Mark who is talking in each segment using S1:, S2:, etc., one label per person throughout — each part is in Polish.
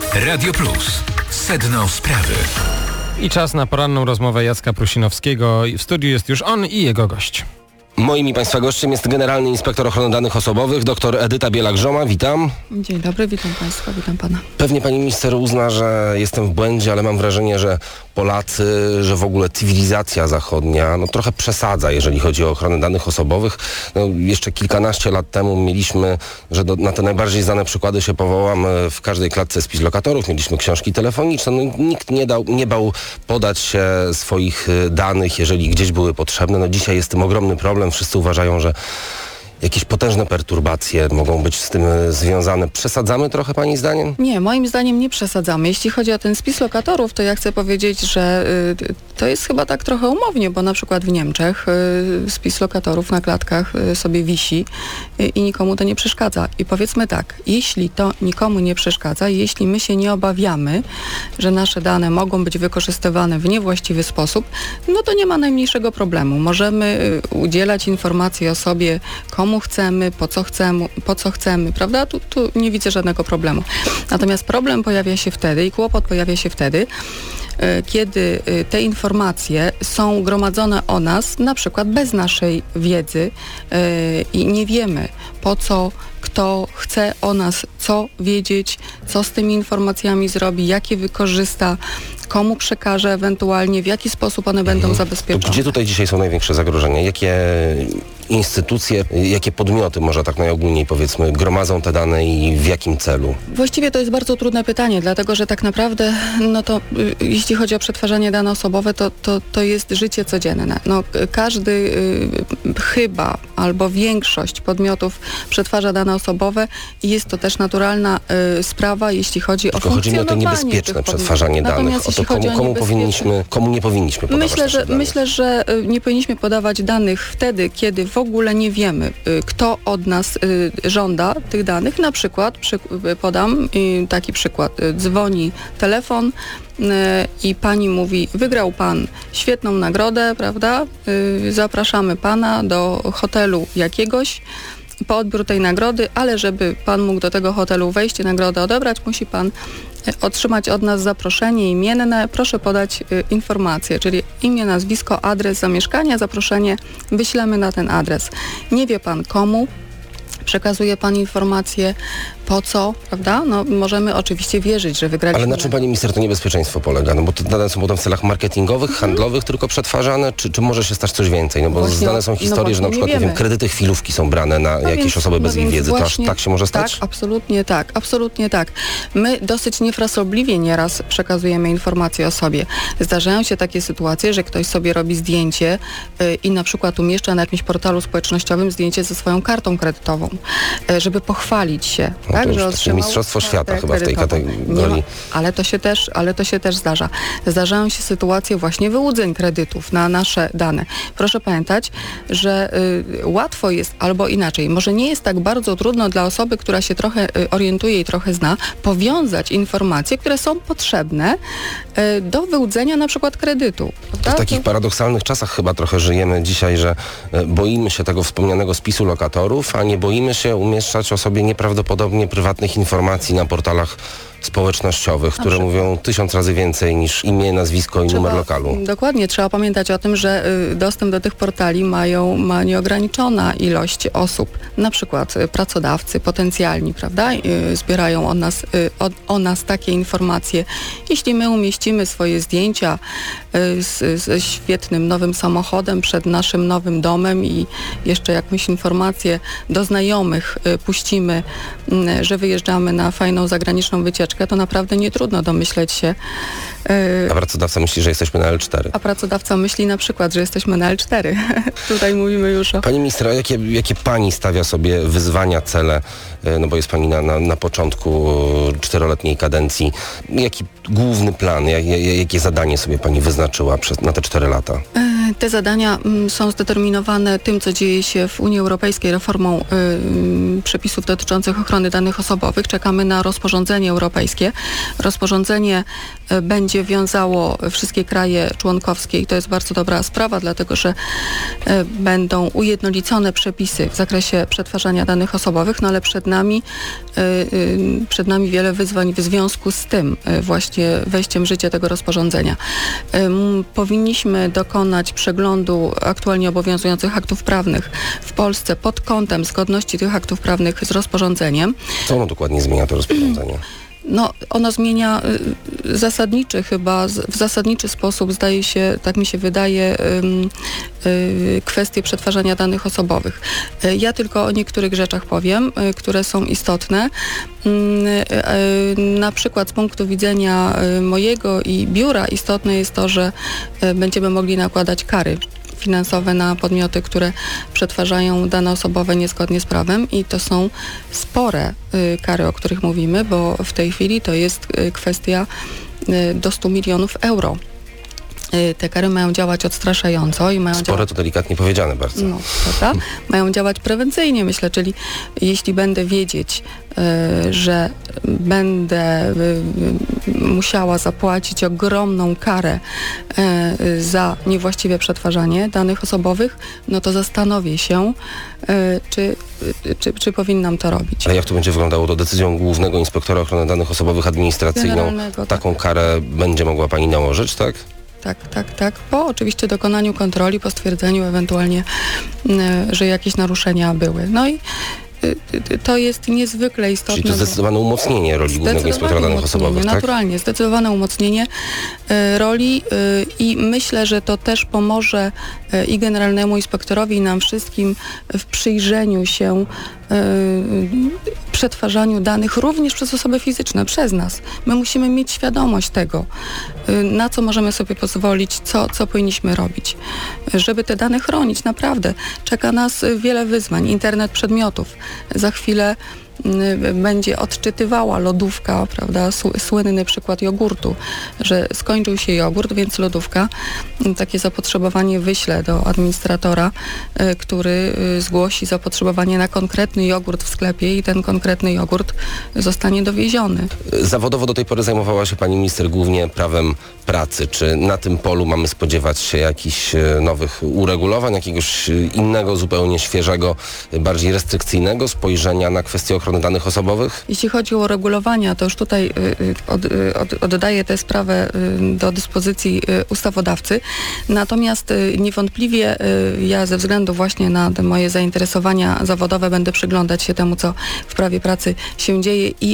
S1: Radio Plus. Sedno sprawy.
S2: I czas na poranną rozmowę Jacka Prusinowskiego. W studiu jest już on i jego gość.
S3: Moim i Państwa gościem jest Generalny Inspektor Ochrony Danych Osobowych, dr Edyta Bielak-Żoma. Witam.
S4: Dzień dobry, witam Państwa, witam Pana.
S3: Pewnie Pani Minister uzna, że jestem w błędzie, ale mam wrażenie, że Polacy, że w ogóle cywilizacja zachodnia trochę przesadza, jeżeli chodzi o ochronę danych osobowych. Jeszcze kilkanaście lat temu mieliśmy, że na te najbardziej znane przykłady się powołam, w każdej klatce spis lokatorów, mieliśmy książki telefoniczne. Nikt nie bał podać się swoich danych, jeżeli gdzieś były potrzebne. Dzisiaj jest tym ogromny problem. Wszyscy uważają, że jakieś potężne perturbacje mogą być z tym związane. Przesadzamy trochę Pani zdaniem?
S4: Nie, moim zdaniem nie przesadzamy. Jeśli chodzi o ten spis lokatorów, to ja chcę powiedzieć, że to jest chyba tak trochę umownie, bo na przykład w Niemczech spis lokatorów na klatkach sobie wisi i nikomu to nie przeszkadza. I powiedzmy tak, jeśli to nikomu nie przeszkadza, jeśli my się nie obawiamy, że nasze dane mogą być wykorzystywane w niewłaściwy sposób, no to nie ma najmniejszego problemu. Możemy udzielać informacji o sobie, komu chcemy, po co chcemy, prawda? Tu nie widzę żadnego problemu. Natomiast problem pojawia się wtedy i kłopot pojawia się wtedy, kiedy te informacje są gromadzone o nas, na przykład bez naszej wiedzy i nie wiemy, po co, kto chce o nas co wiedzieć, co z tymi informacjami zrobi, jakie wykorzysta, komu przekaże ewentualnie, w jaki sposób one będą zabezpieczone.
S3: To gdzie tutaj dzisiaj są największe zagrożenia? Jakie instytucje, jakie podmioty, może tak najogólniej powiedzmy, gromadzą te dane i w jakim celu?
S4: Właściwie to jest bardzo trudne pytanie, dlatego że tak naprawdę, jeśli chodzi o przetwarzanie danych osobowe, to jest życie codzienne. Każdy chyba albo większość podmiotów przetwarza dane osobowe i jest to też naturalna sprawa, jeśli chodzi o funkcjonowanie.
S3: Tylko chodzi mi o to niebezpieczne przetwarzanie danych. Komu nie powinniśmy podawać danych?
S4: Myślę, że nie powinniśmy podawać danych wtedy, kiedy w ogóle nie wiemy, kto od nas żąda tych danych. Na przykład, podam taki przykład, dzwoni telefon i pani mówi, wygrał pan świetną nagrodę, prawda? Zapraszamy pana do hotelu jakiegoś po odbiór tej nagrody, ale żeby pan mógł do tego hotelu wejść i nagrodę odebrać, musi pan otrzymać od nas zaproszenie imienne. Proszę podać informację, czyli imię, nazwisko, adres zamieszkania, zaproszenie wyślemy na ten adres. Nie wie pan komu, przekazuje pan informację, po co, prawda? Możemy oczywiście wierzyć, że wygraliśmy.
S3: Ale na czym, pani minister, to niebezpieczeństwo polega? Bo te dane są potem w celach marketingowych, handlowych tylko przetwarzane, czy może się stać coś więcej? Bo znane są historie, że na przykład, kredyty chwilówki są brane na jakieś osoby bez ich wiedzy. To aż tak się może stać?
S4: Tak, absolutnie tak. My dosyć niefrasobliwie nieraz przekazujemy informacje o sobie. Zdarzają się takie sytuacje, że ktoś sobie robi zdjęcie i na przykład umieszcza na jakimś portalu społecznościowym zdjęcie ze swoją kartą kredytową, żeby pochwalić się.
S3: To już otrzymał mistrzostwo świata chyba w tej kategorii.
S4: Ale to się też zdarza. Zdarzają się sytuacje właśnie wyłudzeń kredytów na nasze dane. Proszę pamiętać, że łatwo jest, albo inaczej, może nie jest tak bardzo trudno dla osoby, która się trochę orientuje i trochę zna, powiązać informacje, które są potrzebne do wyłudzenia na przykład kredytu.
S3: W takich paradoksalnych czasach chyba trochę żyjemy dzisiaj, że boimy się tego wspomnianego spisu lokatorów, a nie boimy się umieszczać o sobie nieprawdopodobnie prywatnych informacji na portalach społecznościowych, które mówią 1000 razy więcej niż imię, nazwisko i numer lokalu.
S4: Dokładnie, trzeba pamiętać o tym, że dostęp do tych portali ma nieograniczona ilość osób, na przykład pracodawcy potencjalni, prawda, zbierają o nas takie informacje. Jeśli my umieścimy swoje zdjęcia ze świetnym nowym samochodem przed naszym nowym domem i jeszcze jakąś informację do znajomych puścimy, że wyjeżdżamy na fajną zagraniczną wycieczkę, to naprawdę nie trudno domyśleć się.
S3: A pracodawca myśli, że jesteśmy na L4.
S4: A pracodawca myśli na przykład, że jesteśmy na L4. Tutaj mówimy już o...
S3: Pani minister, a jakie pani stawia sobie wyzwania, cele, bo jest pani na początku 4-letniej kadencji. Jaki główny plan, jakie zadanie sobie pani wyznaczyła na te 4 lata?
S4: Te zadania są zdeterminowane tym, co dzieje się w Unii Europejskiej, reformą przepisów dotyczących ochrony danych osobowych. Czekamy na rozporządzenie europejskie. Rozporządzenie będzie wiązało wszystkie kraje członkowskie i to jest bardzo dobra sprawa, dlatego że będą ujednolicone przepisy w zakresie przetwarzania danych osobowych, ale przed nami przed nami wiele wyzwań w związku z tym właśnie wejściem w życie tego rozporządzenia. Powinniśmy dokonać przeglądu aktualnie obowiązujących aktów prawnych w Polsce pod kątem zgodności tych aktów prawnych z rozporządzeniem.
S3: Co ono dokładnie zmienia, to rozporządzenie?
S4: No, ono zmienia w zasadniczy sposób, zdaje się, tak mi się wydaje, kwestie przetwarzania danych osobowych. Ja tylko o niektórych rzeczach powiem, które są istotne. Na przykład z punktu widzenia mojego i biura istotne jest to, że będziemy mogli nakładać kary finansowe na podmioty, które przetwarzają dane osobowe niezgodnie z prawem i to są spore kary, o których mówimy, bo w tej chwili to jest kwestia do 100 milionów euro. Te kary mają działać odstraszająco i mają
S3: Spore to delikatnie powiedziane bardzo.
S4: No, prawda? Mają działać prewencyjnie, myślę, czyli jeśli będę wiedzieć, że będę musiała zapłacić ogromną karę za niewłaściwe przetwarzanie danych osobowych, no to zastanowię się, czy powinnam to robić.
S3: Ale jak to będzie wyglądało? To decyzją Głównego Inspektora Ochrony Danych Osobowych administracyjną taką karę będzie mogła pani nałożyć, tak?
S4: Tak. Po oczywiście dokonaniu kontroli, po stwierdzeniu ewentualnie, że jakieś naruszenia były. No i to jest niezwykle istotne.
S3: Czyli to zdecydowane umocnienie roli Głównego Inspektora Danych Osobowych, tak?
S4: Naturalnie, zdecydowane umocnienie roli i myślę, że to też pomoże i Generalnemu Inspektorowi, i nam wszystkim w przyjrzeniu się przetwarzaniu danych również przez osoby fizyczne, przez nas. My musimy mieć świadomość tego, na co możemy sobie pozwolić, co powinniśmy robić. Żeby te dane chronić, naprawdę. Czeka nas wiele wyzwań. Internet przedmiotów. Za chwilę będzie odczytywała lodówka, prawda, słynny przykład jogurtu, że skończył się jogurt, więc lodówka takie zapotrzebowanie wyśle do administratora, który zgłosi zapotrzebowanie na konkretny jogurt w sklepie i ten konkretny jogurt zostanie dowieziony.
S3: Zawodowo do tej pory zajmowała się pani minister głównie prawem pracy. Czy na tym polu mamy spodziewać się jakichś nowych uregulowań, jakiegoś innego, zupełnie świeżego, bardziej restrykcyjnego spojrzenia na kwestie ochrony danych osobowych?
S4: Jeśli chodzi o regulowania, to już tutaj oddaję tę sprawę do dyspozycji ustawodawcy. Natomiast niewątpliwie ja ze względu właśnie na te moje zainteresowania zawodowe będę przyglądać się temu, co w prawie pracy się dzieje i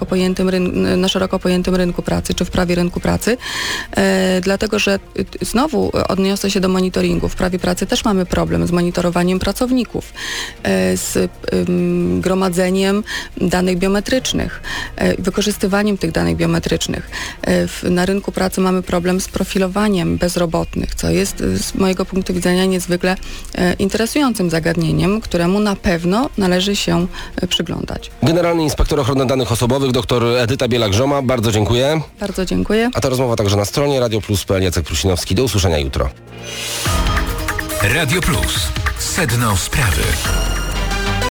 S4: na szeroko pojętym rynku pracy, czy w prawie rynku pracy. Dlatego, że znowu odniosę się do monitoringu. W prawie pracy też mamy problem z monitorowaniem pracowników, z gromadzeniem danych biometrycznych, wykorzystywaniem tych danych biometrycznych. Na rynku pracy mamy problem z profilowaniem bezrobotnych, co jest z mojego punktu widzenia niezwykle interesującym zagadnieniem, któremu na pewno należy się przyglądać.
S3: Generalny Inspektor Ochrony Danych Osobowych dr Edyta Biela-Grzoma, bardzo dziękuję.
S4: Bardzo dziękuję.
S3: A ta rozmowa także na stronie radioplus.pl. Jacek Prusinowski. Do usłyszenia jutro.
S1: Radio Plus. Sedno sprawy.